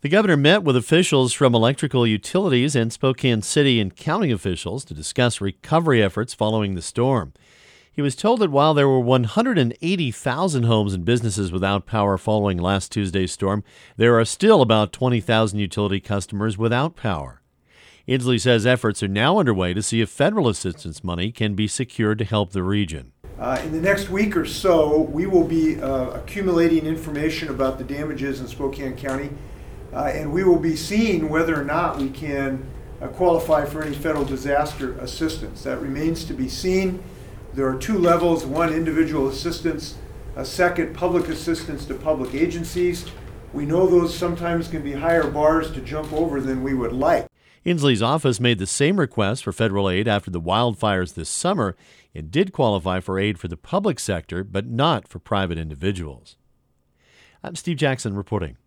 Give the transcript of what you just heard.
The governor met with officials from electrical utilities and Spokane City and county officials to discuss recovery efforts following the storm. He was told that while there were 180,000 homes and businesses without power following last Tuesday's storm, there are still about 20,000 utility customers without power. Inslee says efforts are now underway to see if federal assistance money can be secured to help the region. In the next week or so, we will be accumulating information about the damages in Spokane County, and we will be seeing whether or not we can qualify for any federal disaster assistance. That remains to be seen. There are two levels: one, individual assistance; a second, public assistance to public agencies. We know those sometimes can be higher bars to jump over than we would like. Inslee's office made the same request for federal aid after the wildfires this summer. It did qualify for aid for the public sector, but not for private individuals. I'm Steve Jackson reporting.